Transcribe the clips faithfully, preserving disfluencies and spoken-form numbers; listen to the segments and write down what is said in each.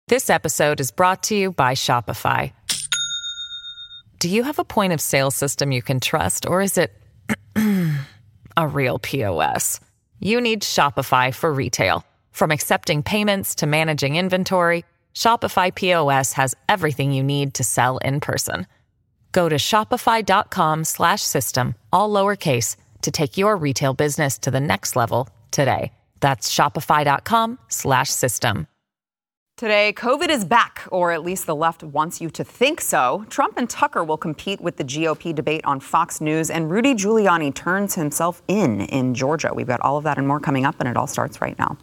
This episode is brought to you by Shopify. Do you have a point of sale system you can trust, or is it a real P O S? You need Shopify for retail. From accepting payments to managing inventory, Shopify P O S has everything you need to sell in person. Go to shopify.com slash system, all lowercase, to take your retail business to the next level today. That's shopify.com slash system. Today, COVID is back, or at least the left wants you to think so. Trump and Tucker will compete with the G O P debate on Fox News, and Rudy Giuliani turns himself in in Georgia. We've got all of that and more coming up, and it all starts right now.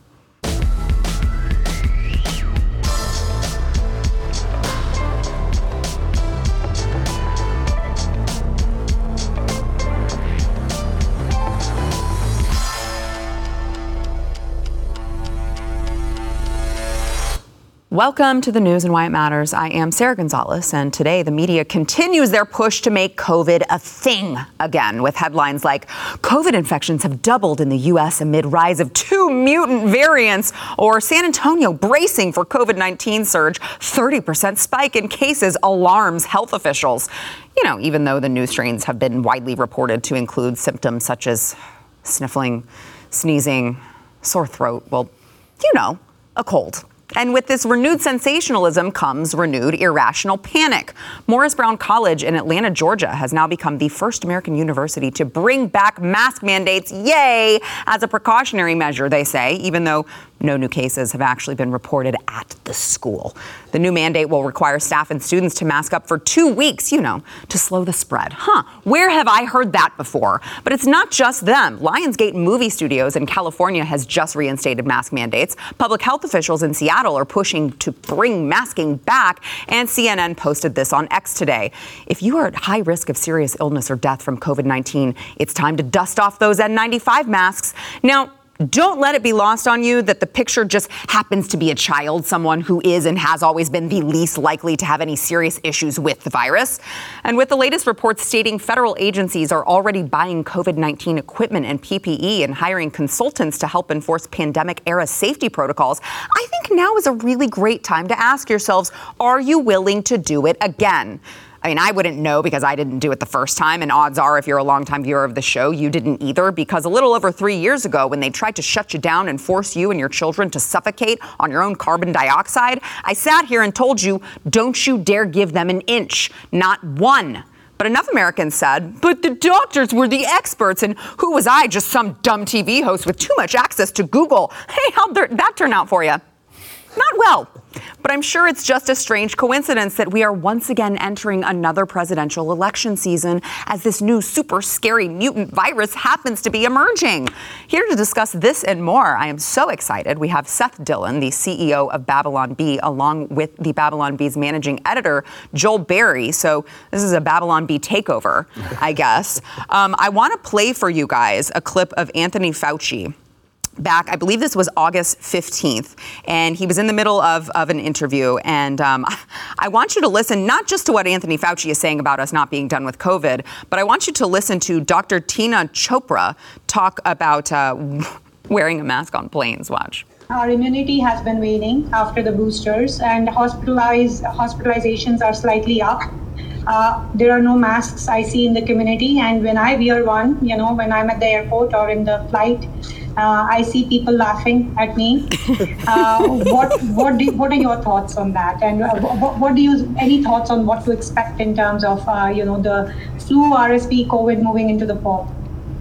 Welcome to the news and why it matters. I am Sarah Gonzalez, and today the media continues their push to make COVID a thing again, with headlines like COVID infections have doubled in the U S amid rise of two mutant variants, or San Antonio bracing for COVID nineteen surge, thirty percent spike in cases alarms health officials. You know, even though the new strains have been widely reported to include symptoms such as sniffling, sneezing, sore throat, well, you know, a cold. And with this renewed sensationalism comes renewed irrational panic. Morris Brown College in Atlanta, Georgia, has now become the first American university to bring back mask mandates, yay, as a precautionary measure, they say, even though no new cases have actually been reported at the school. The new mandate will require staff and students to mask up for two weeks, you know, to slow the spread. Huh, where have I heard that before? But it's not just them. Lionsgate Movie Studios in California has just reinstated mask mandates. Public health officials in Seattle are pushing to bring masking back, and C N N posted this on X today. If you are at high risk of serious illness or death from COVID nineteen, it's time to dust off those N ninety-five masks. Now, don't let it be lost on you that the picture just happens to be a child, someone who is and has always been the least likely to have any serious issues with the virus. And with the latest reports stating federal agencies are already buying COVID nineteen equipment and P P E and hiring consultants to help enforce pandemic-era safety protocols, I think now is a really great time to ask yourselves, are you willing to do it again? I mean, I wouldn't know because I didn't do it the first time, and odds are if you're a longtime viewer of the show, you didn't either, because a little over three years ago, when they tried to shut you down and force you and your children to suffocate on your own carbon dioxide, I sat here and told you, don't you dare give them an inch, not one. But enough Americans said, but the doctors were the experts, and who was I, just some dumb T V host with too much access to Google? Hey, how'd that turn out for you? Not well. But I'm sure it's just a strange coincidence that we are once again entering another presidential election season as this new super scary mutant virus happens to be emerging. Here to discuss this and more, I am so excited. We have Seth Dillon, the C E O of Babylon Bee, along with the Babylon Bee's managing editor, Joel Berry. So this is a Babylon Bee takeover, I guess. Um, I want to play for you guys a clip of Anthony Fauci. Back, I believe this was August fifteenth, and he was in the middle of, of an interview. And um, I want you to listen not just to what Anthony Fauci is saying about us not being done with COVID, but I want you to listen to Doctor Tina Chopra talk about uh, wearing a mask on planes. Watch. Our immunity has been waning after the boosters, and hospitalize, hospitalizations are slightly up. Uh, there are no masks I see in the community, and when I wear one, you know, when I'm at the airport or in the flight, uh, I see people laughing at me. Uh, what what do, what are your thoughts on that? And uh, what, what do you any thoughts on what to expect in terms of uh, you know the flu, R S V, COVID moving into the fall?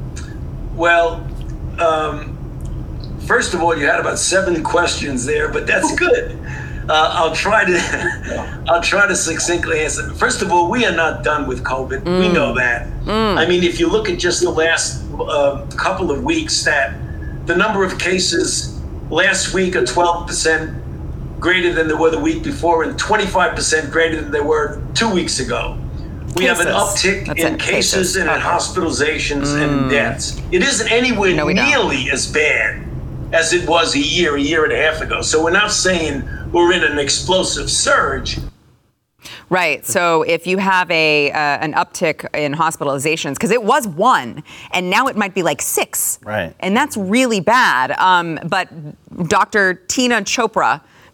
Well, um, first of all, you had about seven questions there, but that's good. Uh, I'll try to I'll try to succinctly answer. First of all, we are not done with COVID. Mm. We know that. Mm. I mean, if you look at just the last uh, couple of weeks, that the number of cases last week are twelve percent greater than they were the week before and twenty-five percent greater than they were two weeks ago. We cases. have an uptick That's in it. cases, cases and in hospitalizations mm. and deaths. It isn't anywhere no, nearly don't. as bad as it was a year, a year and a half ago. So we're not saying we're in an explosive surge. Right. So if you have a uh, an uptick in hospitalizations, because it was one, and now it might be like six. Right. And that's really bad. Um, but Doctor Tina Chopra,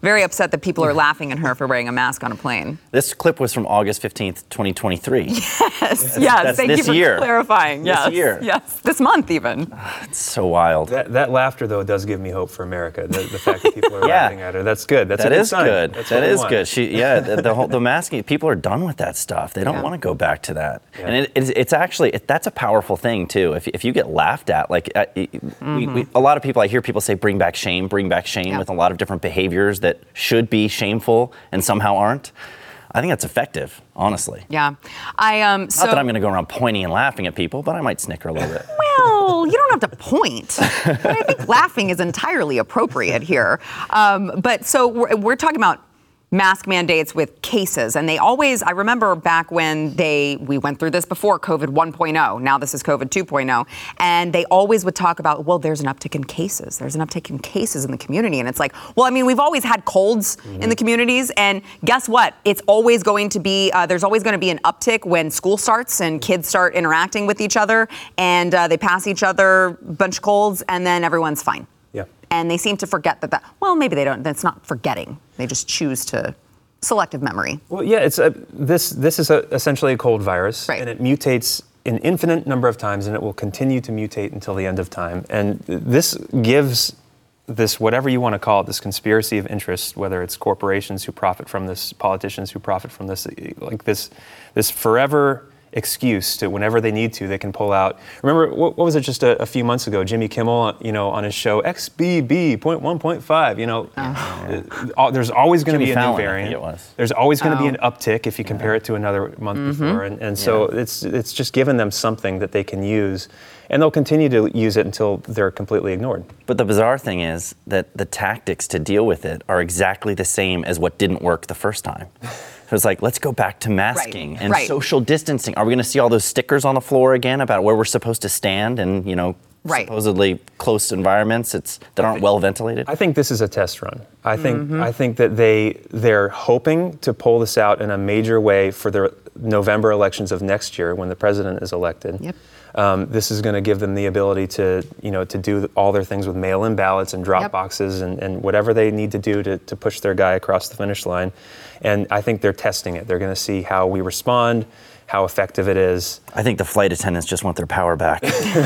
very upset that people are laughing at her for wearing a mask on a plane. This clip was from August fifteenth, twenty twenty-three. Yes, yes. That's Thank this you for year. clarifying. This Yes, year. yes. This month even. It's so wild. That, that laughter, though, does give me hope for America. The, the fact that people are Yeah. laughing at her. That's good. That's That a good is sign. good. That's That what we is want. good. She, yeah, the, the whole the masking. People are done with that stuff. They don't Yeah. want to go back to that. Yeah. And it, it's, it's actually it, that's a powerful thing too. If if you get laughed at, like uh, Mm-hmm. we, we, a lot of people, I hear people say, "Bring back shame, bring back shame," Yeah. with a lot of different behaviors that should be shameful and somehow aren't. I think that's effective, honestly. Yeah. I um. So, Not that I'm going to go around pointing and laughing at people, but I might snicker a little bit. Well, you don't have to point. But I think laughing is entirely appropriate here. Um, but so we're, we're talking about mask mandates with cases, and they always, I remember back when they, we went through this before COVID one point oh, now this is COVID two point oh, and they always would talk about, well, there's an uptick in cases. There's an uptick in cases in the community. And it's like, well, I mean, we've always had colds mm-hmm. in the communities, and guess what? It's always going to be, uh, there's always going to be an uptick when school starts and kids start interacting with each other, and uh, they pass each other a bunch of colds, and then everyone's fine. Yeah. And they seem to forget that, that, well, maybe they don't, that's not forgetting. They just choose to, selective memory. Well, yeah, it's a, this this is a, essentially a cold virus, Right. and it mutates an infinite number of times, and it will continue to mutate until the end of time. And this gives this, whatever you want to call it, this conspiracy of interest, whether it's corporations who profit from this, politicians who profit from this, like this, this forever excuse to whenever they need to, they can pull out. Remember, what, what was it just a, a few months ago? Jimmy Kimmel, you know, on his show X B B point one point five. You know, uh, uh, there's always going to be a Fallon, new I variant. think it was. There's always going to Oh. be an uptick if you compare it to another month Mm-hmm. before, and, and so it's it's just given them something that they can use, and they'll continue to use it until they're completely ignored. But the bizarre thing is that the tactics to deal with it are exactly the same as what didn't work the first time. So it's like, let's go back to masking Right, and right. social distancing. Are we going to see all those stickers on the floor again about where we're supposed to stand in, you know, Right. supposedly close environments it's, that aren't well ventilated? I think this is a test run. I think Mm-hmm. I think that they they're hoping to pull this out in a major way for the November elections of next year when the president is elected. Yep. Um, this is going to give them the ability to, you know, to do all their things with mail-in ballots and drop Yep. boxes and, and whatever they need to do to, to push their guy across the finish line. And I think they're testing it. They're going to see how we respond, how effective it is. I think the flight attendants just want their power back.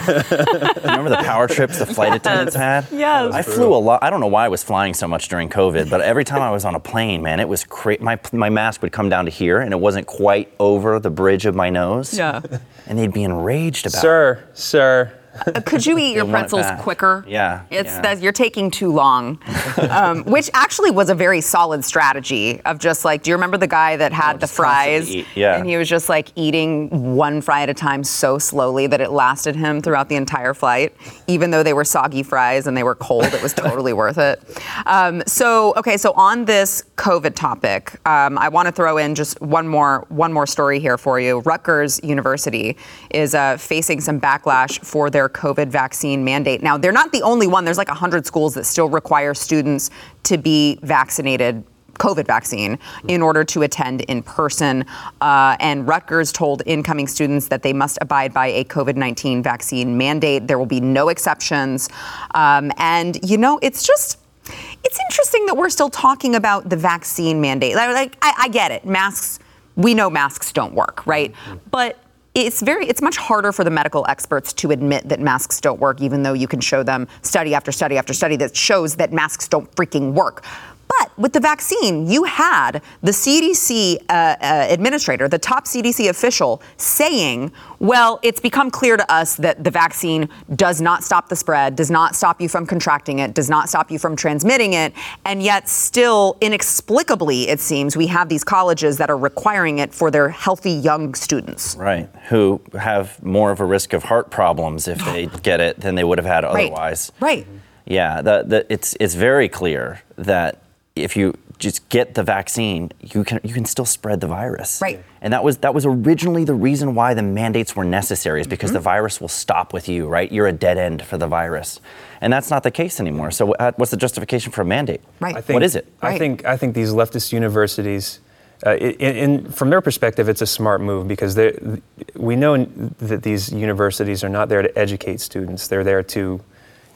Remember the power trips the flight attendants had? Yes. I flew a lot. I don't know why I was flying so much during COVID, but every time I was on a plane, man, it was crazy. My, my mask would come down to here, and it wasn't quite over the bridge of my nose. Yeah. And they'd be enraged about it. Sir, sir. Uh, Could you eat your want it pretzels back. quicker? Yeah, It's yeah. that you're taking too long, um, which actually was a very solid strategy of just like, do you remember the guy that had the just constantly fries? eat, yeah. And he was just like eating one fry at a time so slowly that it lasted him throughout the entire flight, even though they were soggy fries and they were cold. It was totally worth it. Um, so, okay, so on this COVID topic, um, I want to throw in just one more one more story here for you. Rutgers University is uh, facing some backlash for their COVID vaccine mandate. Now, they're not the only one. There's like one hundred schools that still require students to be vaccinated, COVID vaccine, in order to attend in person. Uh, and Rutgers told incoming students that they must abide by a COVID nineteen vaccine mandate. There will be no exceptions. Um, and, you know, it's just... It's interesting that we're still talking about the vaccine mandate. Like, like I, I get it. Masks, we know masks don't work, right? But it's very, it's much harder for the medical experts to admit that masks don't work, even though you can show them study after study after study that shows that masks don't freaking work. But with the vaccine, you had the C D C uh, uh, administrator, the top C D C official, saying, well, it's become clear to us that the vaccine does not stop the spread, does not stop you from contracting it, does not stop you from transmitting it. And yet still, inexplicably, it seems, we have these colleges that are requiring it for their healthy young students. Right, who have more of a risk of heart problems if they get it than they would have had otherwise. Right. Yeah, the, the, it's it's very clear that if you just get the vaccine, you can you can still spread the virus. Right. And that was that was originally the reason why the mandates were necessary, is because Mm-hmm. the virus will stop with you, right? You're a dead end for the virus. And that's not the case anymore. So uh, what's the justification for a mandate? Right. I think, What is it? I Right. think I think these leftist universities, uh, in, in, from their perspective, it's a smart move because they, we know that these universities are not there to educate students. They're there to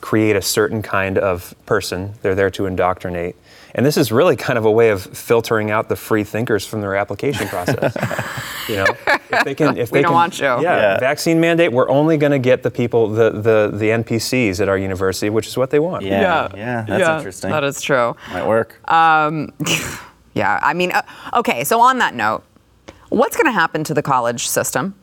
create a certain kind of person. They're there to indoctrinate. And this is really kind of a way of filtering out the free thinkers from their application process. You know, if they can, if we they don't can, want you. Yeah, Yeah. vaccine mandate. We're only going to get the people, the, the the N P Cs at our university, which is what they want. Yeah, yeah, that's interesting. That is true. Might work. Yeah, I mean, uh, okay, so on that note, what's going to happen to the college system?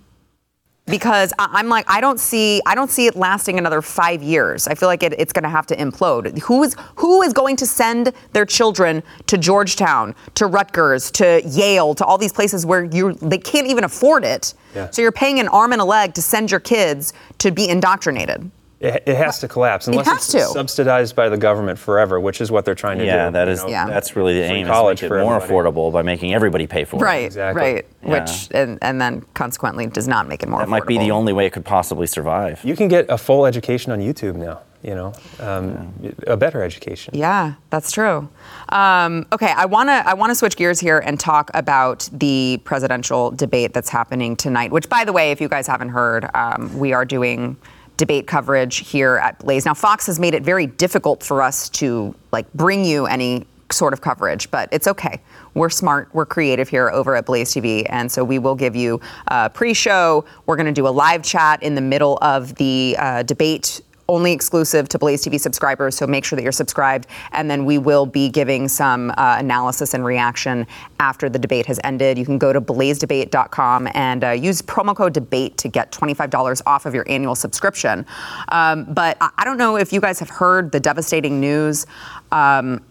Because I- I'm like, I don't see, I don't see it lasting another five years. I feel like it, it's going to have to implode. Who is who is going to send their children to Georgetown, to Rutgers, to Yale, to all these places where you they can't even afford it? Yeah. So you're paying an arm and a leg to send your kids to be indoctrinated. It, it has to collapse unless has it's to. subsidized by the government forever, which is what they're trying to do. Yeah, that is. you know? Yeah. That's really the Free aim. college Is to for make it more everybody. affordable by making everybody pay for it. Right, Exactly. right. Yeah. Which and, and then consequently does not make it more That affordable. might be the only way it could possibly survive. You can get a full education on YouTube now. You know, um, a better education. Yeah, that's true. Um, okay, I want to I want to switch gears here and talk about the presidential debate that's happening tonight. Which, by the way, if you guys haven't heard, um, we are doing debate coverage here at Blaze. Now, Fox has made it very difficult for us to like bring you any sort of coverage, but it's okay. We're smart, we're creative here over at Blaze T V, and so we will give you a pre-show. We're going to do a live chat in the middle of the uh, debate, only exclusive to Blaze T V subscribers, so make sure that you're subscribed. And then we will be giving some uh, analysis and reaction after the debate has ended. You can go to blaze debate dot com and uh, use promo code DEBATE to get twenty-five dollars off of your annual subscription. Um, but I, I don't know if you guys have heard the devastating news. Um,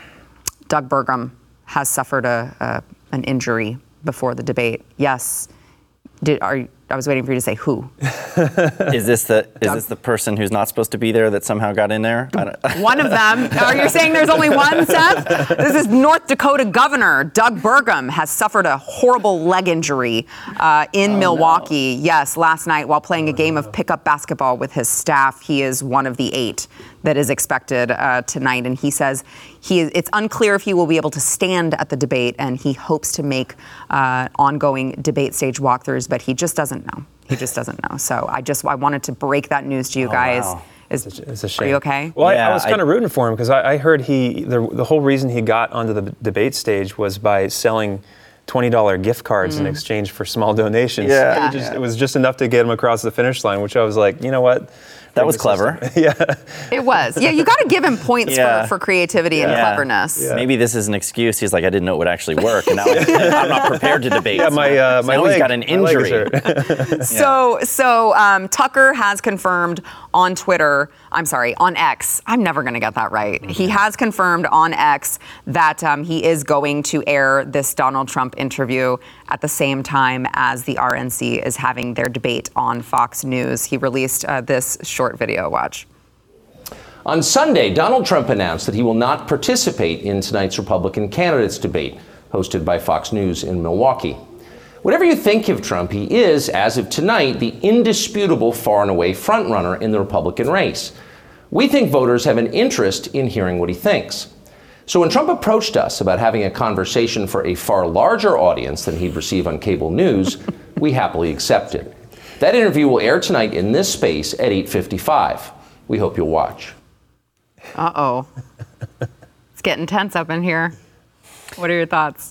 Doug Burgum has suffered a, a an injury before the debate. Yes. Did, are you, I was waiting for you to say who. Is this the is this the person who's not supposed to be there that somehow got in there? I don't- One of them. Are you saying there's only one, Seth? This is North Dakota Governor Doug Burgum has suffered a horrible leg injury uh, in Oh, Milwaukee. Yes, last night while playing a game of pickup basketball with his staff. He is one of the eight that is expected uh, tonight, and he says he is, it's unclear if he will be able to stand at the debate, and he hopes to make uh, ongoing debate stage walkthroughs, but he just doesn't know. He just doesn't know. So I just I wanted to break that news to you Oh, guys. wow. Is, It's a shame. Are you okay? Well, I, Yeah, I was kind I- of rooting for him because I, I heard he the, the whole reason he got onto the debate stage was by selling twenty dollars gift cards in exchange for small donations. Yeah. It, just, it was just enough to get him across the finish line, which I was like, you know what? That was clever. yeah. It was. Yeah, you got to give him points Yeah. for, for creativity and Yeah. cleverness. Yeah. Maybe this is an excuse. He's like, I didn't know it would actually work, and now I'm not prepared to debate. Yeah, my uh, So my now leg, he's got an my leg is injury. hurt. So, so um, Tucker has confirmed on Twitter, I'm sorry, on X. I'm never going to get that right. Mm-hmm. He has confirmed on X that um, he is going to air this Donald Trump interview at the same time as the R N C is having their debate on Fox News. He released uh, this short video. Watch. On Sunday, Donald Trump announced that he will not participate in tonight's Republican candidates debate, hosted by Fox News in Milwaukee. Whatever you think of Trump, he is, as of tonight, the indisputable far and away frontrunner in the Republican race. We think voters have an interest in hearing what he thinks. So when Trump approached us about having a conversation for a far larger audience than he'd receive on cable news, we happily accepted. That interview will air tonight in this space at eight fifty-five. We hope you'll watch. Uh-oh. It's getting tense up in here. What are your thoughts?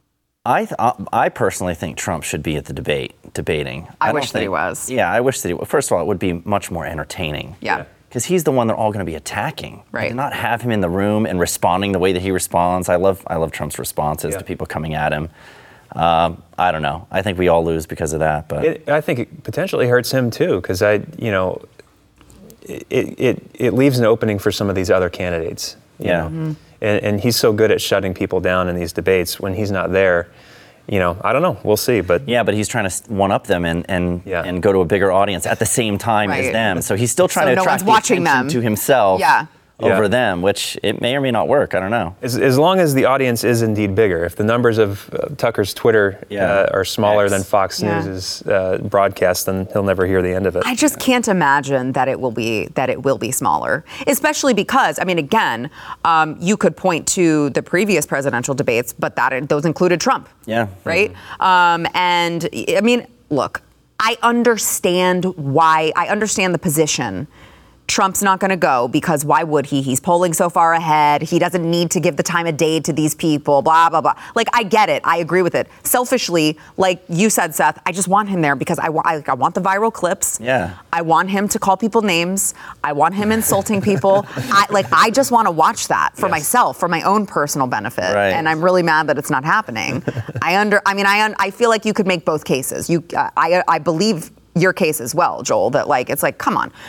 I th- I personally think Trump should be at the debate debating. I don't wish that he think- was. Yeah, I wish that he. First of all, it would be much more entertaining. Yeah. Because he's the one they're all going to be attacking. Right. To not have him in the room and responding the way that he responds. I love I love Trump's responses Yeah. to people coming at him. Um, I don't know. I think we all lose because of that. But It, I think it potentially hurts him too, because I, you know, it, it it leaves an opening for some of these other candidates. you Yeah. know. Mm-hmm. And, and he's so good at shutting people down in these debates. When he's not there, you know, I don't know. We'll see. But yeah, but he's trying to one up them and and, Yeah. and go to a bigger audience at the same time Right. as them. So he's still trying So to no attract one's the watching attention them. to himself Yeah. over Yeah. them, which it may or may not work. I don't know. As, as long as the audience is indeed bigger, if the numbers of uh, Tucker's Twitter Yeah. uh, are smaller X. than Fox Yeah. News's uh, broadcast, then he'll never hear the end of it. I just can't imagine that it will be that it will be smaller, especially because I mean, again, um, you could point to the previous presidential debates, but that those included Trump. Yeah. Right. Um, and I mean, look, I understand why. I understand the position. Trump's not going to go because why would he? He's polling so far ahead. He doesn't need to give the time of day to these people, blah, blah, blah. Like, I get it. I agree with it. Selfishly, like you said, Seth, I just want him there because I, wa- I, I want the viral clips. Yeah. I want him to call people names. I want him insulting people. I, like, I just want to watch that for yes. myself, for my own personal benefit. Right. And I'm really mad that it's not happening. I under, I mean, I, un, I feel like you could make both cases. You, uh, I, I believe your case as well, Joel, that like, it's like, come on.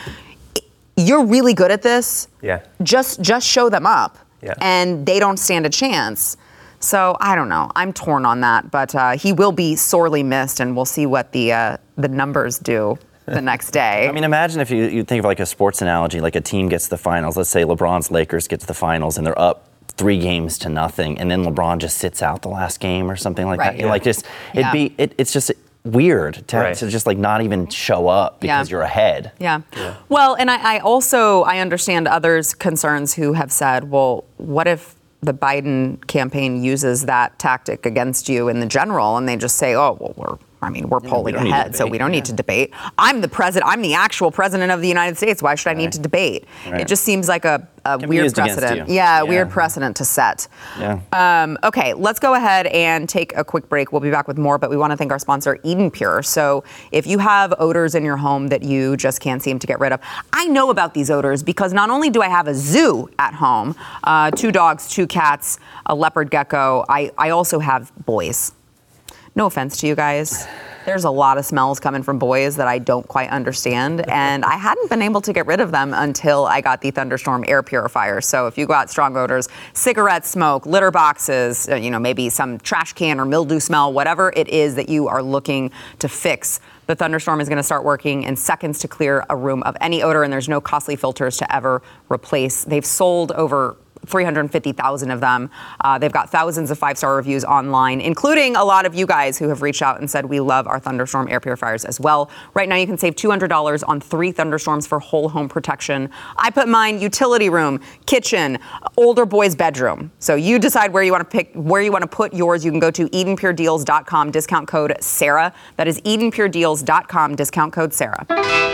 You're really good at this. Yeah. Just just show them up. Yeah. And they don't stand a chance. So I don't know. I'm torn on that, but uh, he will be sorely missed, and we'll see what the uh, the numbers do the next day. I mean, imagine if you, you think of like a sports analogy, like a team gets to the finals. Let's say LeBron's Lakers get to the finals, and they're up three games to nothing, and then LeBron just sits out the last game or something like right. that. You know, like just it'd yeah. be it, it's just. weird to, right. to just like not even show up because yeah. you're ahead. Yeah. yeah. Well, and I, I also, I understand others' concerns who have said, well, what if the Biden campaign uses that tactic against you in the general and they just say, oh, well, we're, I mean, we're polling we ahead, so we don't yeah. need to debate. I'm the president, I'm the actual president of the United States. Why should I need to debate? Right. It just seems like a, a weird precedent. yeah, Yeah, a weird precedent to set. Yeah. Um, okay, let's go ahead and take a quick break. We'll be back with more, but we want to thank our sponsor, Eden Pure. So if you have odors in your home that you just can't seem to get rid of, I know about these odors because not only do I have a zoo at home, uh, two dogs, two cats, a leopard gecko, I, I also have boys. No offense to you guys. There's a lot of smells coming from boys that I don't quite understand, and I hadn't been able to get rid of them until I got the Thunderstorm air purifier. So if you got strong odors, cigarette smoke, litter boxes, you know, maybe some trash can or mildew smell, whatever it is that you are looking to fix, the Thunderstorm is going to start working in seconds to clear a room of any odor, and there's no costly filters to ever replace. They've sold over three hundred fifty thousand of them. Uh, they've got thousands of five-star reviews online, including a lot of you guys who have reached out and said we love our Thunderstorm air purifiers as well. Right now you can save two hundred dollars on three Thunderstorms for whole home protection. I put mine utility room, kitchen, older boy's bedroom. So you decide where you want to pick, where you want to put yours. You can go to eden pure deals dot com, discount code Sarah. That is eden pure deals dot com, discount code Sarah.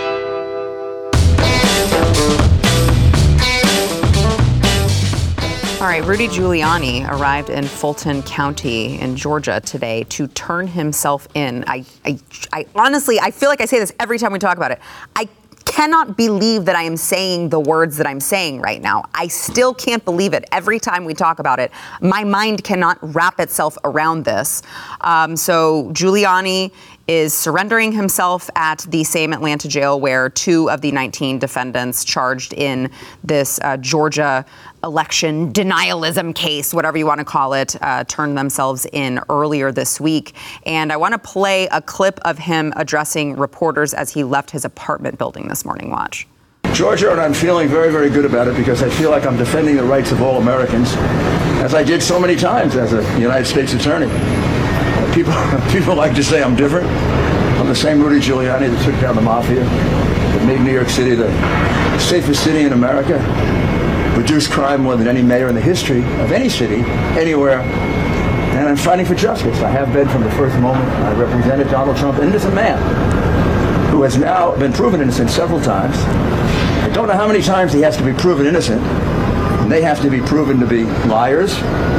All right, Rudy Giuliani arrived in Fulton County in Georgia today to turn himself in. I, I, I honestly, I feel like I say this every time we talk about it. I cannot believe that I am saying the words that I'm saying right now. I still can't believe it. Every time we talk about it, my mind cannot wrap itself around this. Um, so Giuliani is surrendering himself at the same Atlanta jail where two of the nineteen defendants charged in this uh, Georgia election denialism case, whatever you want to call it, uh, turned themselves in earlier this week. And I want to play a clip of him addressing reporters as he left his apartment building this morning. Watch. Georgia, and I'm feeling very, very good about it because I feel like I'm defending the rights of all Americans, as I did so many times as a United States attorney. People, people like to say I'm different. I'm the same Rudy Giuliani that took down the mafia, that made New York City the safest city in America, reduced crime more than any mayor in the history of any city, anywhere. And I'm fighting for justice. I have been from the first moment. I represented Donald Trump, and this is a man who has now been proven innocent several times. I don't know how many times he has to be proven innocent. And they have to be proven to be liars,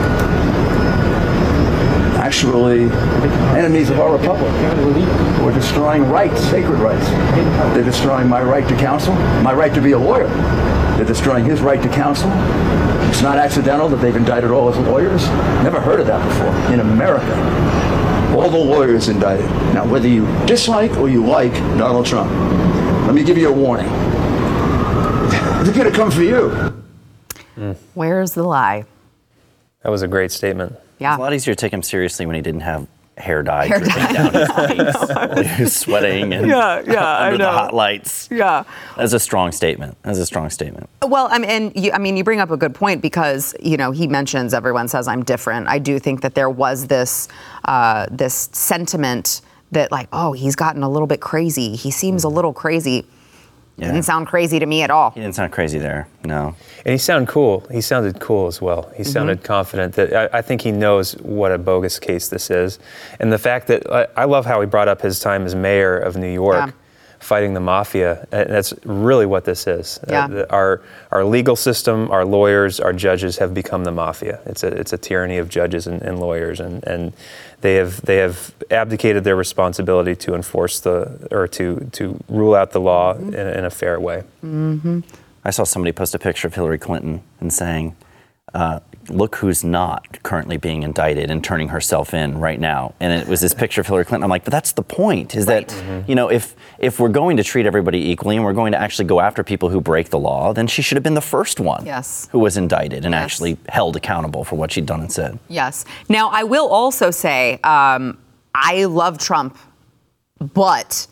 actually enemies of our republic, who are destroying rights, sacred rights. They're destroying my right to counsel, my right to be a lawyer. They're destroying his right to counsel. It's not accidental that they've indicted all his lawyers. Never heard of that before. In America, all the lawyers indicted. Now, whether you dislike or you like Donald Trump, let me give you a warning. They're going to come for you. Mm. Where's the lie? That was a great statement. Yeah. It's a lot easier to take him seriously when he didn't have hair dye hair dripping dye. down his face while he was sweating and yeah, yeah, under I know. the hot lights. Yeah. That's a strong statement. That's a strong statement. Well, I mean, and you, I mean, you bring up a good point because, you know, he mentions everyone says I'm different. I do think that there was this uh, this sentiment that like, oh, he's gotten a little bit crazy. He seems a little crazy. Yeah. Didn't sound crazy to me at all. He didn't sound crazy there, no. And he sounded cool. He sounded cool as well. He mm-hmm. sounded confident. That I, I think he knows what a bogus case this is. And the fact that, I, I love how he brought up his time as mayor of New York. Yeah. fighting the mafia. And that's really what this is. Yeah. Uh, the, our our legal system, our lawyers, our judges have become the mafia. It's a it's a tyranny of judges and, and lawyers, and, and they have they have abdicated their responsibility to enforce the or to to rule out the law mm-hmm. in, in a fair way. Mm-hmm. I saw somebody post a picture of Hillary Clinton and saying, uh, look who's not currently being indicted and turning herself in right now. And it was this picture of Hillary Clinton. I'm like, but that's the point, is right. that, mm-hmm. you know, if if we're going to treat everybody equally and we're going to actually go after people who break the law, then she should have been the first one yes. who was indicted and yes. actually held accountable for what she'd done and said. Yes. Now, I will also say, um, I love Trump, but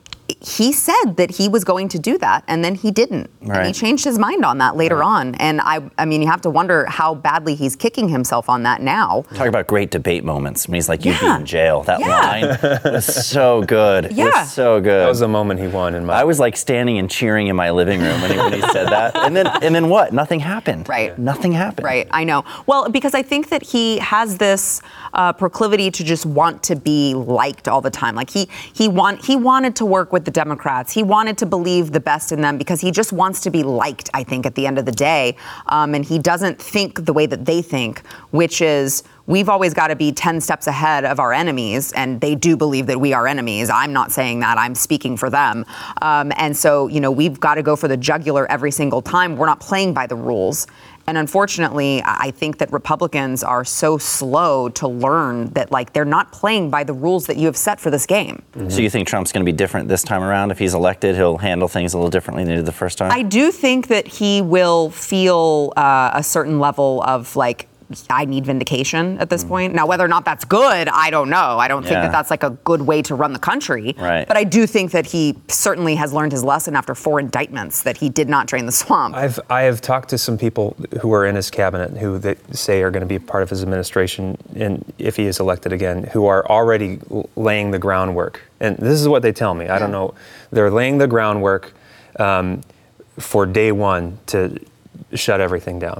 he said that he was going to do that, and then he didn't. Right. And he changed his mind on that later right. on. And I I mean, you have to wonder how badly he's kicking himself on that now. Talk about great debate moments. When he's like, you'd yeah. be in jail. That yeah. line was so good. Yeah. It was so good. That was the moment he won in my... I was like standing and cheering in my living room when he, when he said that. And then and then what? Nothing happened. Right. Nothing happened. Right, I know. Well, because I think that he has this uh, proclivity to just want to be liked all the time. Like he he want he wanted to work with the Democrats. He wanted to believe the best in them because he just wants to be liked, I think, at the end of the day. Um, and he doesn't think the way that they think, which is we've always got to be ten steps ahead of our enemies. And they do believe that we are enemies. I'm not saying that. I'm speaking for them. Um, and so, you know, we've got to go for the jugular every single time. We're not playing by the rules. And unfortunately, I think that Republicans are so slow to learn that, like, they're not playing by the rules that you have set for this game. Mm-hmm. So you think Trump's going to be different this time around? If he's elected, he'll handle things a little differently than he did the first time? I do think that he will feel uh, a certain level of, like, I need vindication at this mm. point. Now, whether or not that's good, I don't know. I don't think yeah. that that's like a good way to run the country. Right. But I do think that he certainly has learned his lesson after four indictments that he did not drain the swamp. I've I have talked to some people who are in his cabinet who they say are going to be part of his administration, and if he is elected again, who are already laying the groundwork. And this is what they tell me. I yeah. don't know. They're laying the groundwork um, for day one to shut everything down.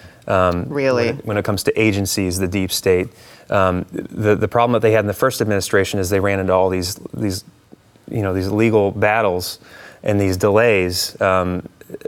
Um, really? When it, when it comes to agencies, the deep state, um, the the problem that they had in the first administration is they ran into all these these, you know, these legal battles and these delays um,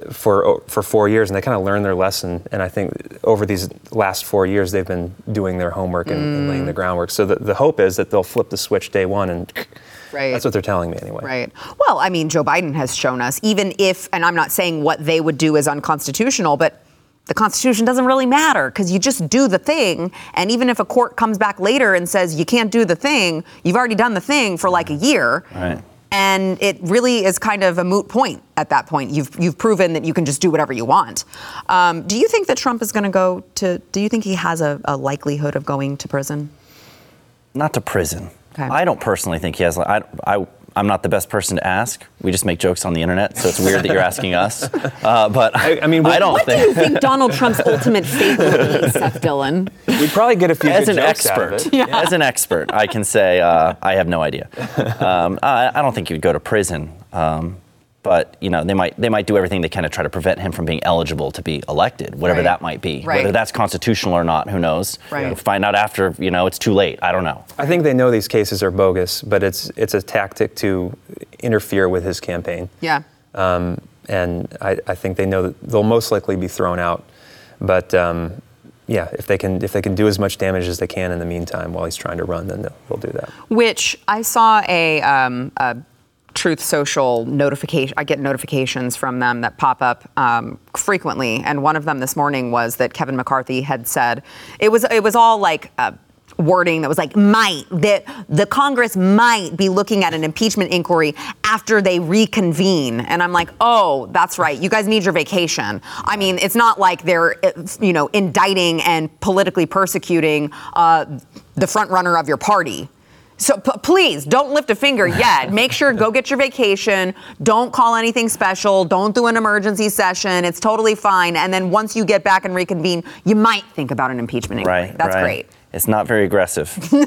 for for four years, and they kind of learned their lesson. And I think over these last four years, they've been doing their homework and, mm. and laying the groundwork. So the, the hope is that they'll flip the switch day one and. Right. That's what they're telling me anyway. Right. Well, I mean, Joe Biden has shown us, even if, and I'm not saying what they would do is unconstitutional, but the Constitution doesn't really matter because you just do the thing. And even if a court comes back later and says you can't do the thing, you've already done the thing for like a year. Right. And it really is kind of a moot point at that point. You've you've proven that you can just do whatever you want. Um, do you think that Trump is going to go to, do you think he has a, a likelihood of going to prison? Not to prison. Okay. I don't personally think he has. I, I, I'm not the best person to ask. We just make jokes on the internet, so it's weird that you're asking us. Uh, but I, I mean, I don't what think. What do you think Donald Trump's ultimate fate will be, Seth Dillon? We'd probably get a few as good an jokes expert. out of it. Yeah. As an expert, I can say uh, I have no idea. Um, I, I don't think he would go to prison. Um, But, you know, they might they might do everything they can to try to prevent him from being eligible to be elected, whatever right. that might be. Right. Whether that's constitutional or not, who knows? Right. We'll find out after, you know, it's too late. I don't know. I think they know these cases are bogus, but it's it's a tactic to interfere with his campaign. Yeah. Um, and I, I think they know that they'll most likely be thrown out. But um, yeah, if they can if they can do as much damage as they can in the meantime while he's trying to run, then they'll, they'll do that. Which I saw a, um, a Truth Social notification. I get notifications from them that pop up um, frequently, and one of them this morning was that Kevin McCarthy had said it was it was all like uh, wording that was like might that the Congress might be looking at an impeachment inquiry after they reconvene, and I'm like, oh, that's right. You guys need your vacation. I mean, it's not like they're you know indicting and politically persecuting uh, the front runner of your party. So p- please don't lift a finger yet. Make sure go get your vacation. Don't call anything special. Don't do an emergency session. It's totally fine. And then once you get back and reconvene, you might think about an impeachment inquiry. Right. That's right. great. It's not very aggressive.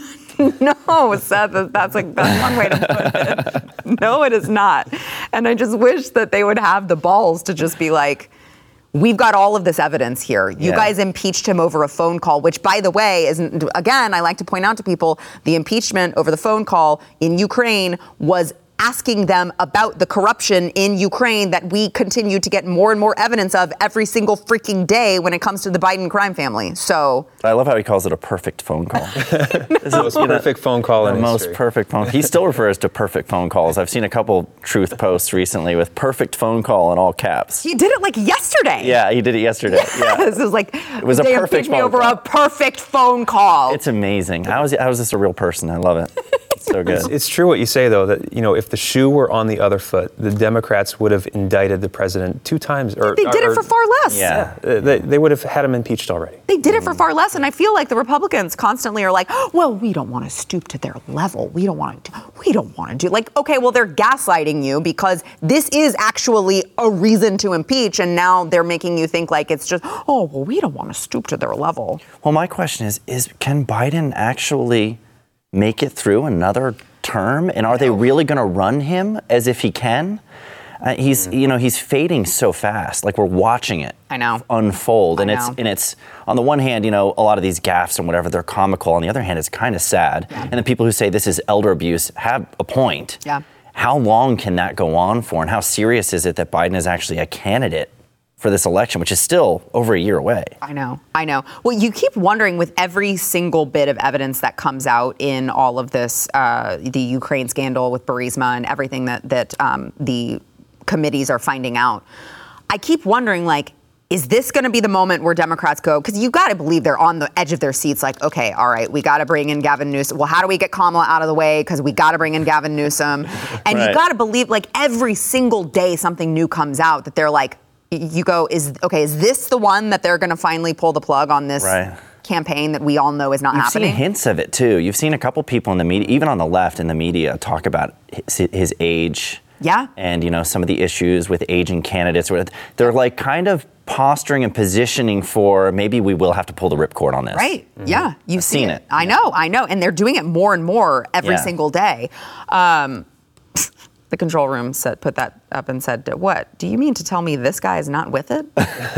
No, Seth, that's like that's one way to put it. No, it is not. And I just wish that they would have the balls to just be like, we've got all of this evidence here. You yeah. guys impeached him over a phone call, which, by the way, isn't, again, I like to point out to people, the impeachment over the phone call in Ukraine was asking them about the corruption in Ukraine that we continue to get more and more evidence of every single freaking day when it comes to the Biden crime family. So I love how he calls it a perfect phone call. The most perfect phone call in The most history. perfect phone. He still refers to perfect phone calls. I've seen a couple truth posts recently with perfect phone call in all caps. he did it like yesterday. Yeah, he did it yesterday. Yeah. This is like It was a they perfect impeached me phone over call. a perfect phone call. It's amazing. How is, how is this a real person? I love it. It's so good. It's true what you say, though, that, you know, if the shoe were on the other foot, the Democrats would have indicted the president two times. Or they did or, it for far less. Yeah. Uh, they, they would have had him impeached already. They did it for far less, and I feel like the Republicans constantly are like, well, we don't want to stoop to their level. We don't want to, we don't want to do, like, okay, well, they're gaslighting you because this is actually a reason to impeach, and now they're making you think like it's just, oh, well, we don't want to stoop to their level. Well, my question is, is can Biden actually make it through another term? And are they really going to run him as if he can? Uh, he's, you know, he's fading so fast. Like, we're watching it I know. unfold. And I it's, know. and it's, on the one hand, you know, a lot of these gaffes and whatever, they're comical. On the other hand, it's kind of sad. Yeah. And the people who say this is elder abuse have a point. Yeah. How long can that go on for? And how serious is it that Biden is actually a candidate for this election, which is still over a year away? I know, I know. Well, you keep wondering with every single bit of evidence that comes out in all of this, uh, the Ukraine scandal with Burisma and everything that, that um, the committees are finding out. I keep wondering, like, is this going to be the moment where Democrats go? Because you got to believe they're on the edge of their seats. Like, okay, all right, we got to bring in Gavin Newsom. Well, how do we get Kamala out of the way? Because we got to bring in Gavin Newsom. And Right. you got to believe, like, every single day something new comes out that they're like, you go, is okay, is this the one that they're going to finally pull the plug on this Right. campaign that we all know is not You've happening? seen hints of it, too. You've seen a couple people in the media, even on the left in the media, talk about his, his age. Yeah. And, you know, some of the issues with aging candidates. Where they're, like, kind of posturing and positioning for maybe we will have to pull the ripcord on this. Right. Yeah. You've I've seen it. it. I know. I know. And they're doing it more and more every Yeah. single day. Um, the control room said, put that up and said, what? Do you mean to tell me this guy is not with it?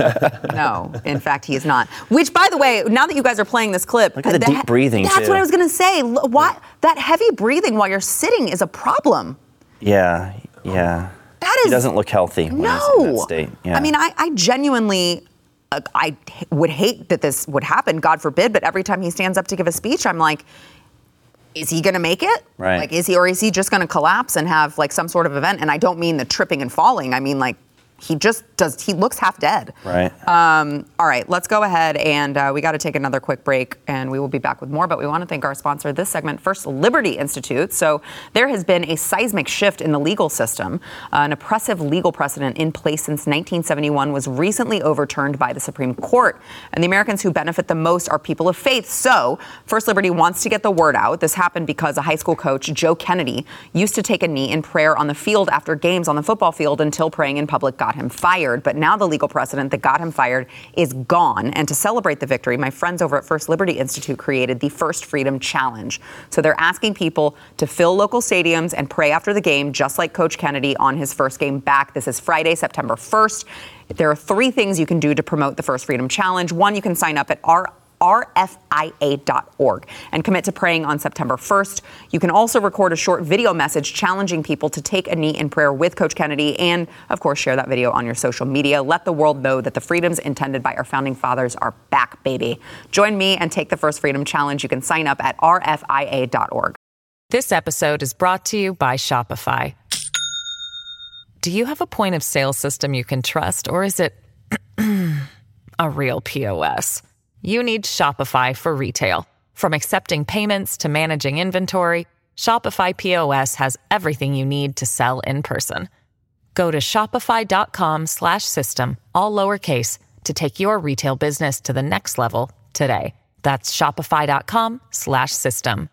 No, in fact, he is not. Which, by the way, now that you guys are playing this clip. Look at the that- deep breathing, That's too. what I was going to say. L- Why, that heavy breathing while you're sitting is a problem. Yeah, yeah. That is He doesn't look healthy when no. he's in that state. Yeah. I mean, I, I genuinely, uh, I h- would hate that this would happen, God forbid, but every time he stands up to give a speech, I'm like, is he going to make it? Right. Like, is he, or is he just going to collapse and have like some sort of event? And I don't mean the tripping and falling. I mean, like, he just does, he looks half dead. Right. Um, all right, let's go ahead and uh, we got to take another quick break and we will be back with more. But we want to thank our sponsor this segment, First Liberty Institute. So there has been a seismic shift in the legal system. Uh, an oppressive legal precedent in place since nineteen seventy-one was recently overturned by the Supreme Court. And the Americans who benefit the most are people of faith. So First Liberty wants to get the word out. This happened because a high school coach, Joe Kennedy, used to take a knee in prayer on the field after games on the football field until praying in public got him fired. But now the legal precedent that got him fired is gone. And to celebrate the victory, my friends over at First Liberty Institute created the First Freedom Challenge. So they're asking people to fill local stadiums and pray after the game, just like Coach Kennedy on his first game back. This is Friday, September first. There are three things you can do to promote the First Freedom Challenge. One, you can sign up at our R F I A dot org and commit to praying on September first. You can also record a short video message challenging people to take a knee in prayer with Coach Kennedy and, of course, share that video on your social media. Let the world know that the freedoms intended by our founding fathers are back, baby. Join me and take the First Freedom Challenge. You can sign up at R F I A dot org. This episode is brought to you by Shopify. Do you have a point of sale system you can trust, or is it a real P O S? You need Shopify for retail. From accepting payments to managing inventory, Shopify P O S has everything you need to sell in person. Go to shopify.com slash system, all lowercase, to take your retail business to the next level today. That's shopify.com slash system.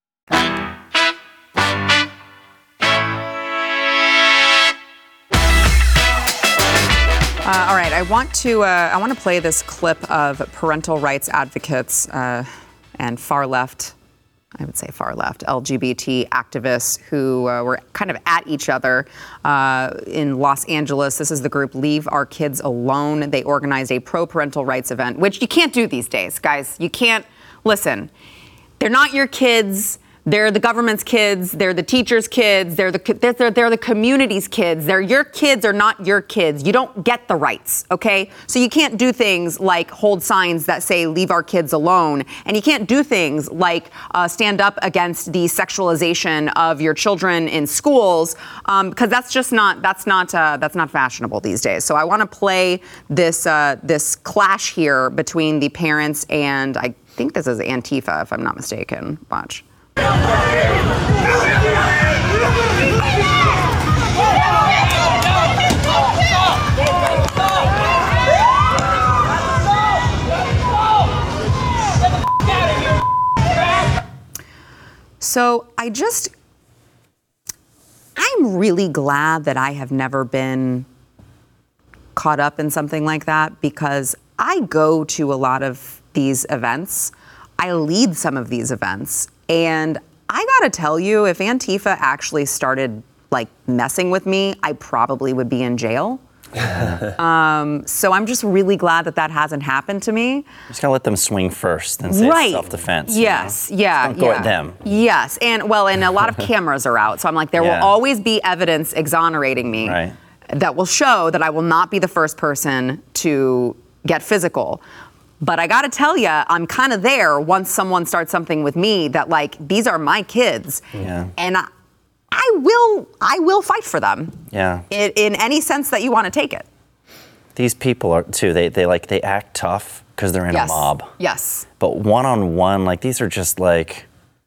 Uh, all right, I want to uh, I want to play this clip of parental rights advocates uh, and far left, I would say far left, L G B T activists who uh, were kind of at each other uh, in Los Angeles. This is the group Leave Our Kids Alone. They organized a pro-parental rights event, which you can't do these days, guys. You can't, listen, they're not your kids. They're the government's kids. They're the teachers' kids. They're the they're, they're the community's kids. They're your kids are not your kids. You don't get the rights, okay? So you can't do things like hold signs that say "Leave our kids alone," and you can't do things like uh, stand up against the sexualization of your children in schools, um, because that's just not that's not uh, that's not fashionable these days. So I want to play this uh, this clash here between the parents and I think this is Antifa, if I'm not mistaken. Watch. So I just, I'm really glad that I have never been caught up in something like that, because I go to a lot of these events. I lead some of these events. And I gotta tell you, if Antifa actually started like messing with me, I probably would be in jail. um, so I'm just really glad that that hasn't happened to me. Just gotta let them swing first and say right. it's self-defense. Yes, you know? yeah. Just don't go yeah. at them. Yes, and well, and a lot of cameras are out. So I'm like, there Yeah. will always be evidence exonerating me Right. that will show that I will not be the first person to get physical. But I gotta tell you, I'm kind of there once someone starts something with me that like, these are my kids. Yeah. And I, I will, I will fight for them. Yeah. In, in any sense that you want to take it. These people are too, they, they like, they act tough because they're in Yes. a mob. Yes. But one-on-one, like these are just like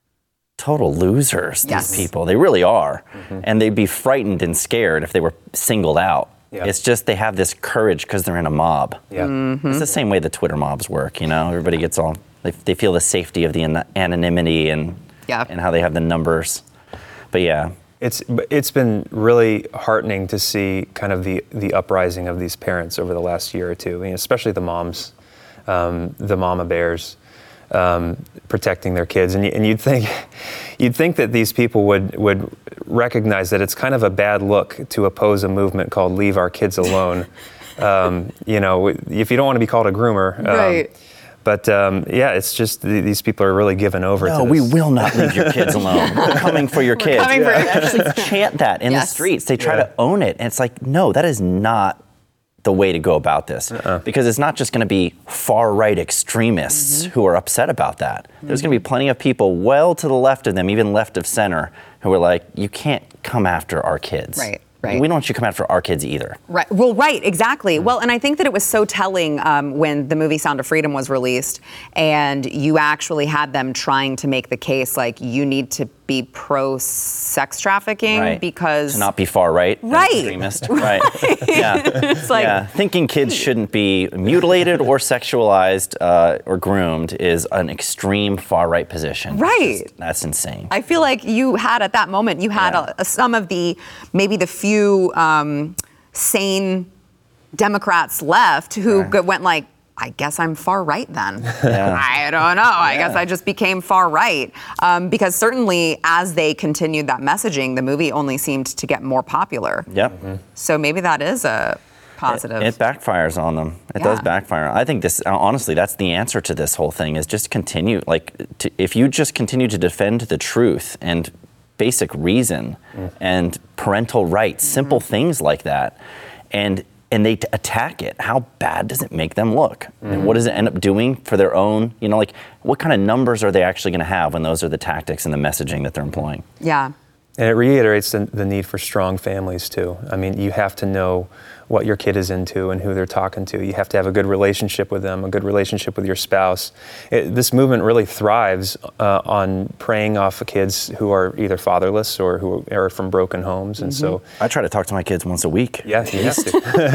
total losers, these Yes. people. They really are. Mm-hmm. And they'd be frightened and scared if they were singled out. Yeah. It's just they have this courage because they're in a mob. Yeah. Mm-hmm. It's the same way the Twitter mobs work, you know? Everybody gets all, they, they feel the safety of the an- anonymity and Yeah. and how they have the numbers. But yeah. It's it's been really heartening to see kind of the, the uprising of these parents over the last year or two, I mean, especially the moms, um, the mama bears, um, protecting their kids. And, you, and you'd think you'd think that these people would would recognize that it's kind of a bad look to oppose a movement called "Leave Our Kids Alone." um, you know, if you don't want to be called a groomer, um, Right. But um, yeah, it's just th- these people are really given over No, to we this. will not leave your kids alone. We're coming for your kids. coming for They your actually chant that in Yes. the streets. They try Yeah. to own it. And it's like, no, that is not the way to go about this. Uh-uh. Because it's not just going to be far-right extremists Mm-hmm. who are upset about that. There's going to be plenty of people well to the left of them, even left of center, who are like, you can't come after our kids. Right, right. We don't want you to come after our kids either. Right. Well, right, exactly. Well, and I think that it was so telling um, when the movie Sound of Freedom was released, and you actually had them trying to make the case like you need to be pro sex trafficking Right. because To not be far-right and Right. extremist. Right. Yeah. it's like yeah, thinking kids shouldn't be mutilated or sexualized uh, or groomed is an extreme far-right position. Right. It's just- that's insane. I feel like you had at that moment you had Yeah. a, a, some of the maybe the few um, sane Democrats left who Right. go- went like, I guess I'm far right then. Yeah. I don't know. I Yeah. guess I just became far right. Um, because certainly as they continued that messaging, the movie only seemed to get more popular. Yep. So maybe that is a positive. It, it backfires on them. It does Yeah. backfire. I think this, honestly, that's the answer to this whole thing is just continue. Like, to, if you just continue to defend the truth and basic reason and parental rights, simple things like that, and and they t- attack it, how bad does it make them look? And what does it end up doing for their own, you know, like, what kind of numbers are they actually going to have when those are the tactics and the messaging that they're employing? yeah. And it reiterates the, the need for strong families, too. I mean, you have to know what your kid is into and who they're talking to. You have to have a good relationship with them, a good relationship with your spouse. It, this movement really thrives uh, on preying off of kids who are either fatherless or who are from broken homes. And so, I try to talk to my kids once a week. yeah, you have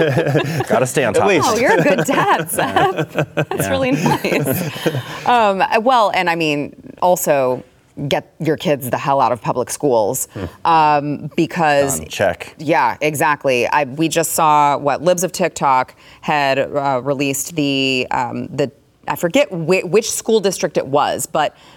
to. Got to stay on top of least. Oh, it. you're a good dad, Seth. That's Yeah. really nice. Um, well, and I mean, also get your kids the hell out of public schools um, because Done. Check. yeah, exactly. I, we just saw what Libs of TikTok had uh, released the um, the I forget whi- which school district it was, but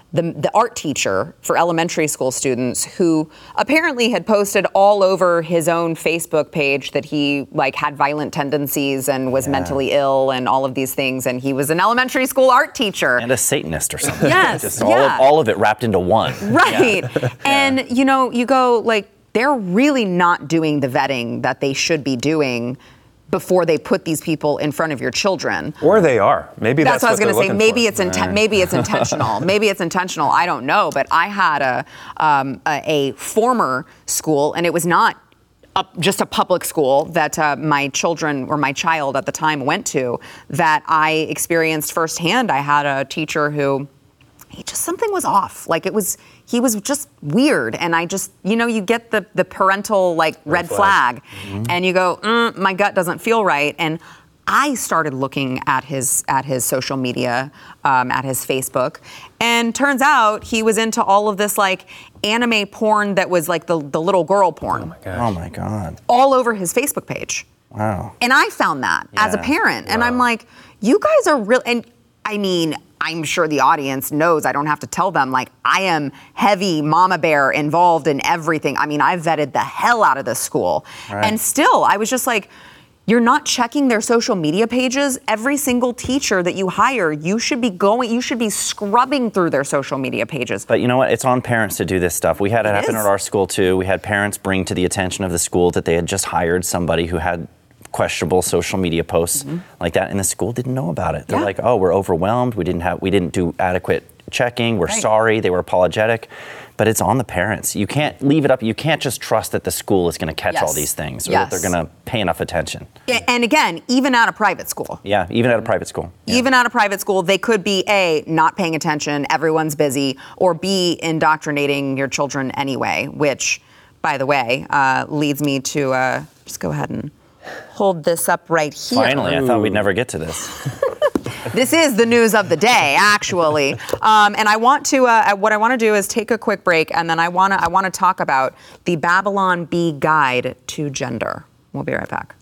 the, the art teacher for elementary school students who apparently had posted all over his own Facebook page that he like had violent tendencies and was yeah. mentally ill and all of these things. And he was an elementary school art teacher. And a Satanist or something. Yes. Just all, yeah. of, all of it wrapped into one. Right. Yeah. And, you know, you go like, they're really not doing the vetting that they should be doing before they put these people in front of your children. Or they are. Maybe that's, that's what I was going to say. Maybe it's inten- maybe it's intentional. Maybe it's intentional. I don't know. But I had a um, a, a former school, and it was not a, just a public school that uh, my children or my child at the time went to. That I experienced firsthand. I had a teacher who. He just, something was off. Like it was, he was just weird. And I just, you know, you get the, the parental like red, red flag, flag mm-hmm. and you go, mm, my gut doesn't feel right. And I started looking at his, at his social media, um, at his Facebook. And turns out he was into all of this like anime porn that was like the, the little girl porn. Oh my gosh. Oh my God. All over his Facebook page. Wow. And I found that yeah. as a parent. Wow. And I'm like, you guys are real. And I mean, I'm sure the audience knows, I don't have to tell them, like, I am heavy mama bear involved in everything. I mean, I vetted the hell out of this school. Right. And still, I was just like, you're not checking their social media pages. Every single teacher that you hire, you should be going, you should be scrubbing through their social media pages. But you know what? It's on parents to do this stuff. We had it, it happen is. at our school, too. We had parents bring to the attention of the school that they had just hired somebody who had questionable social media posts mm-hmm. like that, and the school didn't know about it. They're yeah. like, oh, we're overwhelmed. We didn't have, we didn't do adequate checking. We're right. sorry. They were apologetic. But it's on the parents. You can't leave it up. You can't just trust that the school is going to catch yes. all these things or yes. that they're going to pay enough attention. And again, even at a private school. Yeah, even at a private school. Yeah. Even at a private school, they could be A, not paying attention, everyone's busy, or B, indoctrinating your children anyway, which, by the way, uh, leads me to uh, just go ahead and hold this up right here. Finally, I thought we'd never get to this. This is the news of the day, actually. Um, and I want to, uh, what I want to do is take a quick break, and then I want to, I want to talk about the Babylon Bee Guide to Gender. We'll be right back.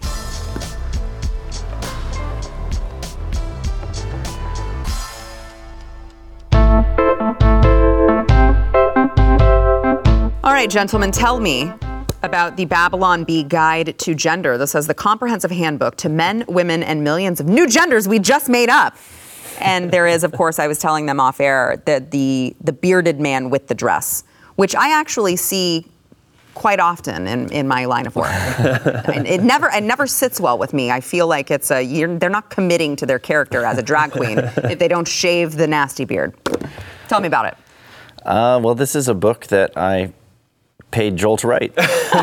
All right, gentlemen, tell me about the Babylon Bee Guide to Gender. This says the comprehensive handbook to men, women, and millions of new genders we just made up. And there is, of course, I was telling them off air, that the, the bearded man with the dress, which I actually see quite often in, in my line of work. And it never it never sits well with me. I feel like it's a you're, they're not committing to their character as a drag queen if they don't shave the nasty beard. Tell me about it. Uh, well, this is a book that I paid Joel to write.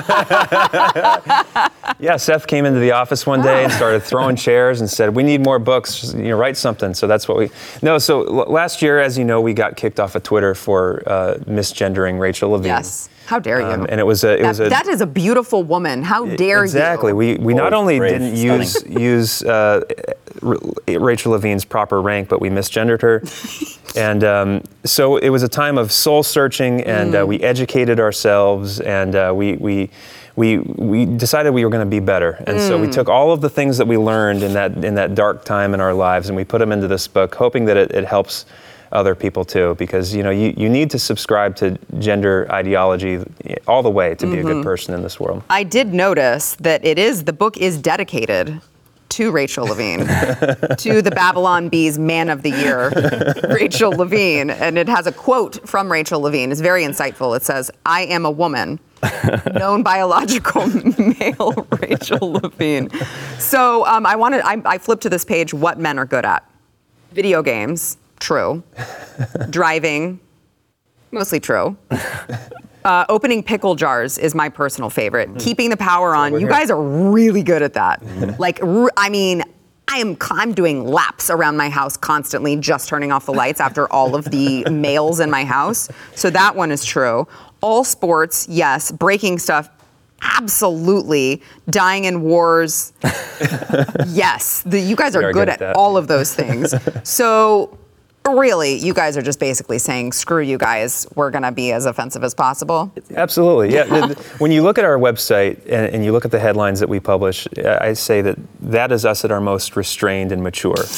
Yeah, Seth came into the office one day and started throwing chairs and said, we need more books, just, you know, write something. So that's what we, no, so l- last year, as you know, we got kicked off of Twitter for uh, misgendering Rachel Levine. Yes. How dare you? Um, and it was a, it that, was a, that is a beautiful woman. How dare exactly. you? Exactly. We we oh, not only brave, didn't use use uh, R- Rachel Levine's proper rank, but we misgendered her. And um, so it was a time of soul searching, and mm. uh, we educated ourselves, and uh, we we we we decided we were going to be better. And mm. so we took all of the things that we learned in that in that dark time in our lives, and we put them into this book, hoping that it, it helps other people too, because you know you, you need to subscribe to gender ideology all the way to be mm-hmm. a good person in this world. I did notice that it is the book is dedicated to Rachel Levine, to the Babylon Bee's Man of the Year, Rachel Levine, and it has a quote from Rachel Levine. It's very insightful. It says, "I am a woman." Known biological male Rachel Levine. So um, I wanted. I, I flipped to this page. What men are good at? Video games. True. Driving, mostly true. Uh, opening pickle jars is my personal favorite. Mm-hmm. Keeping the power on. You guys are really good at that. Mm-hmm. Like, r- I mean, I am I'm doing laps around my house constantly, just turning off the lights after all of the males in my house. So that one is true. All sports, yes. Breaking stuff, absolutely. Dying in wars, yes. The, you guys are, are good, good at, at all of those things. So really, you guys are just basically saying, screw you guys, we're going to be as offensive as possible? Absolutely, yeah. When you look at our website and, and you look at the headlines that we publish, I say that that is us at our most restrained and mature.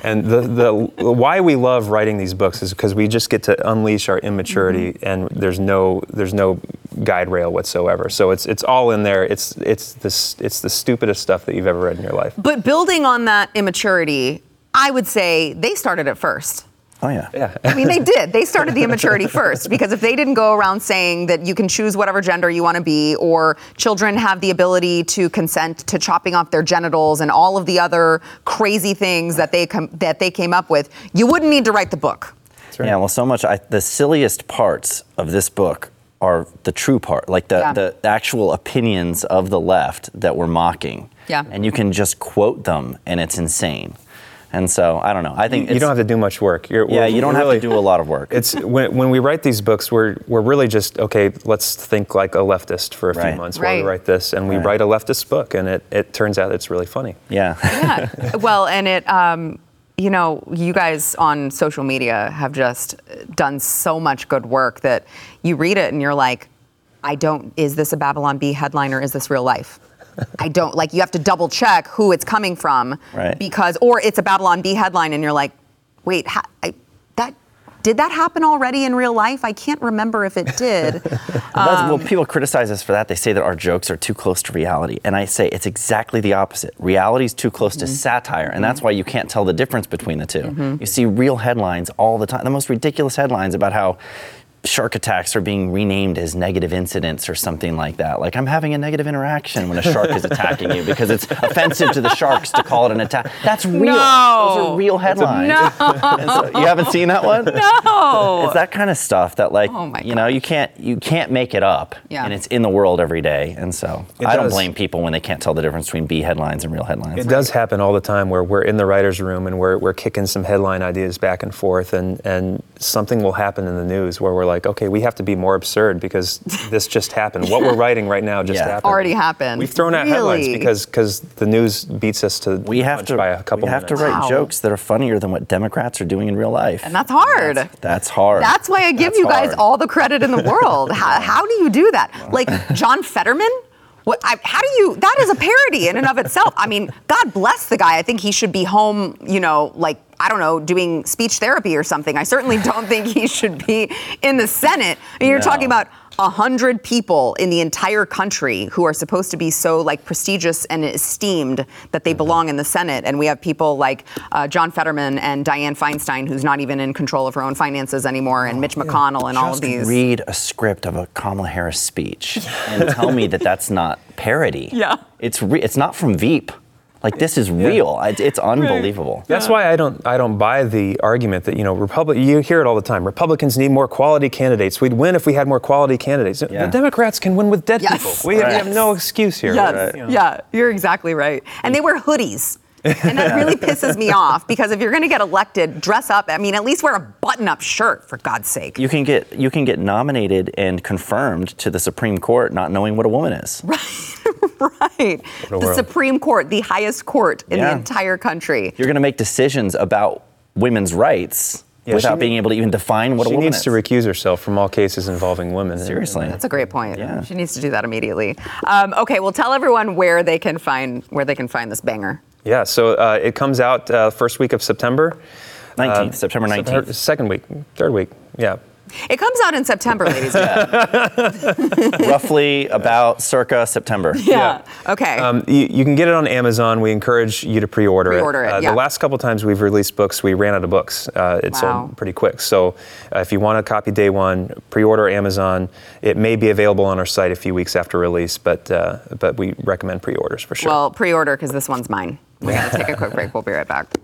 And the, the why we love writing these books is because we just get to unleash our immaturity, mm-hmm. and there's no there's no guide rail whatsoever. So it's it's all in there. It's it's this it's the stupidest stuff that you've ever read in your life. But building on that immaturity, I would say they started it first. Oh, yeah. Yeah. I mean, they did. They started the immaturity first, because if they didn't go around saying that you can choose whatever gender you want to be, or children have the ability to consent to chopping off their genitals and all of the other crazy things that they com- that they came up with, you wouldn't need to write the book. That's right. Yeah, well, so much. I, the silliest parts of this book are the true part, like the, Yeah. the actual opinions of the left that we're mocking. Yeah. And you can just quote them, and it's insane. And so, I don't know. I think you it's, don't have to do much work. You're, Yeah, you don't really, have to do a lot of work. It's when, when we write these books, we're we're really just okay. Let's think like a leftist for a few Right. months while Right. we write this, and we Right. write a leftist book, and it, it turns out it's really funny. Yeah. Yeah. Well, and it, um, you know, you guys on social media have just done so much good work that you read it and you're like, I don't, is this a Babylon Bee headline or is this real life? I don't, like, you have to double check who it's coming from. Right. Because, or it's a Babylon Bee headline and you're like, wait, ha- I, that, did that happen already in real life? I can't remember if it did. That's, well, people criticize us for that. They say that our jokes are too close to reality. And I say it's exactly the opposite. Reality is too close Mm-hmm. to satire. And that's why you can't tell the difference between the 2 Mm-hmm. You see real headlines all the time. The most ridiculous headlines about how shark attacks are being renamed as negative incidents or something like that. Like, I'm having a negative interaction when a shark is attacking you because it's offensive to the sharks to call it an attack. That's real. No. Those are real headlines. No. And so, you haven't seen that one? No. It's that kind of stuff that, like, Oh my you know, you can't you can't make it up. Yeah. And it's in the world every day. And so It I don't does. blame people when they can't tell the difference between B headlines and real headlines. It does happen all the time where we're in the writer's room and we're we're kicking some headline ideas back and forth, and, and something will happen in the news where we're like, okay, we have to be more absurd because this just happened. What we're writing right now just Yeah. happened. Already happened. We've thrown out headlines Really? because because the news beats us to We have punch to by a couple we have to minutes. write Wow. jokes that are funnier than what Democrats are doing in real life. And that's hard. That's, that's hard. That's why I give That's you guys hard. all the credit in the world. How, how do you do that? Like John Fetterman? What, I, how do you, that is a parody in and of itself. I mean, God bless the guy. I think he should be home, you know, like, I don't know, doing speech therapy or something. I certainly don't think he should be in the Senate. I mean, you're No. talking about a hundred people in the entire country who are supposed to be so like prestigious and esteemed that they belong in the Senate. And we have people like uh, John Fetterman and Dianne Feinstein, who's not even in control of her own finances anymore, and Mitch McConnell and all of Just these. read a script of a Kamala Harris speech and tell me that that's not parody. Yeah. It's re- it's not from Veep. Like, this is real. It's, it's unbelievable. That's why I don't I don't buy the argument that, you know, Republic you hear it all the time. Republicans need more quality candidates. We'd win if we had more quality candidates. Yeah. The Democrats can win with dead Yes. people. We, have, we have Yes. no excuse here. Yes, Right? You know. yeah, you're exactly right. And they wear hoodies. And that really pisses me off, because if you're going to get elected, dress up. I mean, at least wear a button-up shirt, for God's sake. You can get you can get nominated and confirmed to the Supreme Court not knowing what a woman is. Right. The world. Supreme Court, the highest court in Yeah. the entire country. You're going to make decisions about women's rights Yeah, without she being need- able to even define what a She woman needs is. to recuse herself from all cases involving women. Seriously. That's a great point. Yeah. She needs to do that immediately. Um, okay, well, tell everyone where they can find where they can find this banger. Yeah, so uh, it comes out uh, first week of September. nineteenth, Uh, September nineteenth. Second week, third week, yeah. It comes out in September, ladies and gentlemen. Roughly about circa September. Yeah. Okay. Um, you, you can get it on Amazon. We encourage you to pre-order, Pre-order it, Uh, yeah. The last couple times we've released books, we ran out of books. Uh, it Wow. sold pretty quick. So uh, if you want a copy day one, pre-order Amazon. It may be available on our site a few weeks after release, but uh, but we recommend pre-orders for sure. Well, pre-order, because this one's mine. We're going to take a quick break. We'll be right back.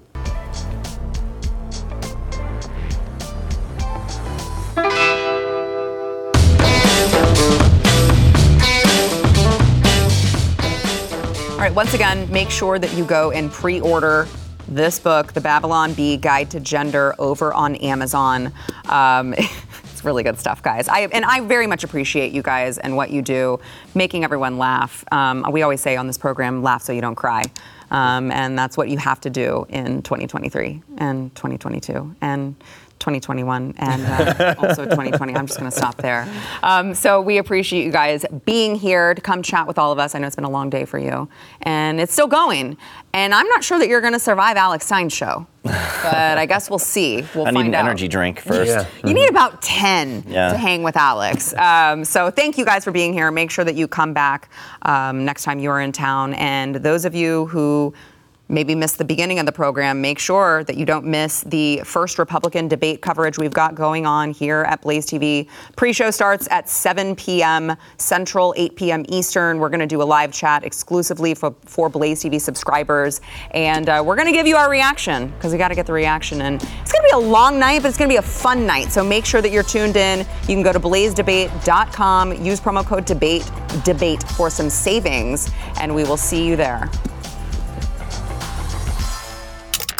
All right, once again, make sure that you go and pre-order this book, The Babylon Bee Guide to Gender, over on Amazon. Um, it's really good stuff, guys. I, and I very much appreciate you guys and what you do, making everyone laugh. Um, we always say on this program, laugh so you don't cry. Um, and that's what you have to do in twenty twenty-three and twenty twenty-two. And twenty twenty-one and uh, also twenty twenty. I'm just going to stop there. Um, so we appreciate you guys being here to come chat with all of us. I know it's been a long day for you, and it's still going. And I'm not sure that you're going to survive Alex Stein's show, but I guess we'll see. We'll I find need an out. energy drink first. Yeah. You need about ten Yeah. to hang with Alex. Um, so thank you guys for being here. Make sure that you come back um, next time you're in town. And those of you who maybe missed the beginning of the program, make sure that you don't miss the first Republican debate coverage we've got going on here at Blaze T V. Pre-show starts at seven p.m. Central, eight p.m. Eastern. We're going to do a live chat exclusively for, for Blaze T V subscribers. And uh, we're going to give you our reaction because we got to get the reaction. And it's going to be a long night, but it's going to be a fun night. So make sure that you're tuned in. You can go to blaze debate dot com, use promo code debate, debate for some savings, and we will see you there.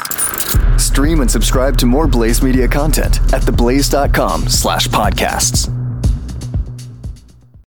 Stream and subscribe to more Blaze Media content at theblaze dot com slash podcasts.